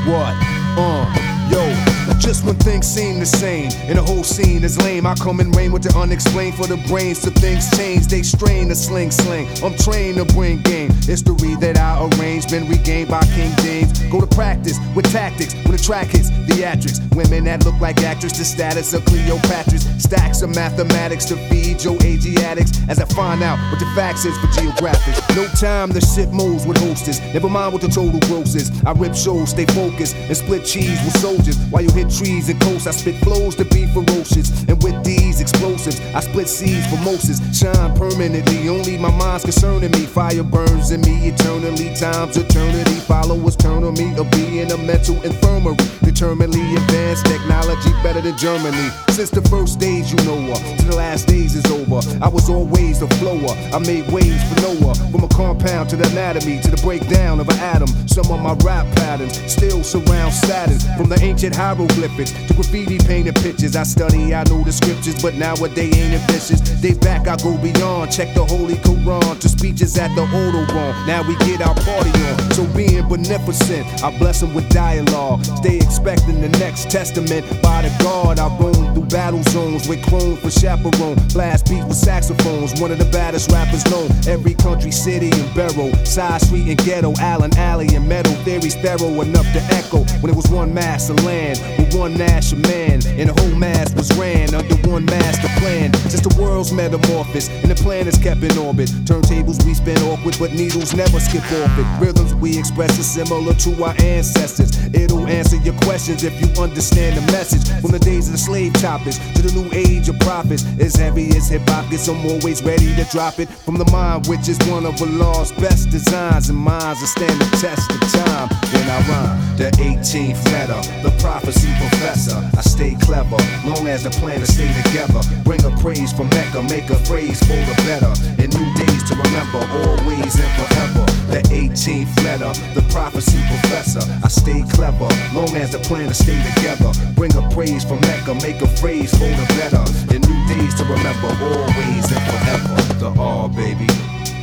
What? Yo, just when things seem the same and the whole scene is lame, I come and reign with the unexplained for the brains. So things change, they strain the sling. I'm trained to bring game. History that I arrange been regained by King James. Go to practice with tactics when the track hits theatrics. Women that look like actress, the status of Cleopatra's. Stacks of mathematics to feed your Asiatics as I find out what the facts is for geographics. No time to shit moles with hostess. Never mind what the total gross is. I rip shows, stay focused, and split cheese with soldiers. While you hit trees and coasts, I spit flows to be ferocious. And with these explosives, I split seeds for Moses. Shine permanently, only my mind's concerning me. Fire burns in me eternally, time's eternity. Followers turn on me, or be in a mental infirmary. Determinedly advanced technology better than Germany. Since the first days you know her, to the last days is over. I was always the flower, I made waves for Noah. From a compound to the anatomy, to the breakdown of an atom. Some of my rap patterns still surround Saturn. From the ancient hieroglyphics to graffiti painted pictures. I study, I know the scriptures, but nowadays ain't ambitious. Day back I go beyond, check the Holy Quran to speeches at the Autobahn. Now we get our party on, so being beneficent, I bless them with dialogue. Stay expecting the next testament by the God. I roam through battle zones with clone for chaperone. Blast beats with saxophones, one of the baddest rappers known. Every country, city, and borough, side street and ghetto, Allen Alley and metal theories thorough enough to echo. When it was one mass of land with one national man, and the whole mass was ran under one master plan. Since the world's metamorphosis and the planets kept in orbit, turntables we spin awkward, but needles never skip off it. Rhythms we express is similar to our ancestors. It'll answer your questions if you understand the message. From the days of the slave choppers to the new age of prophets, as heavy as hip hop gets, I'm always ready to drop it. From the mind, which is one of Allah's best designs, and minds that stand the test of time. Then I rhyme the 18th letter, the prophecy professor. I stay clever, long as the planets stay together. Bring a praise from Mecca, make a phrase for the better. And new days to remember, always and forever. The 18th letter, the prophecy professor. I stay clever, long as the planets stay together. Bring a praise from Mecca, make a phrase for the better. And new days to remember, always and forever. The R, baby.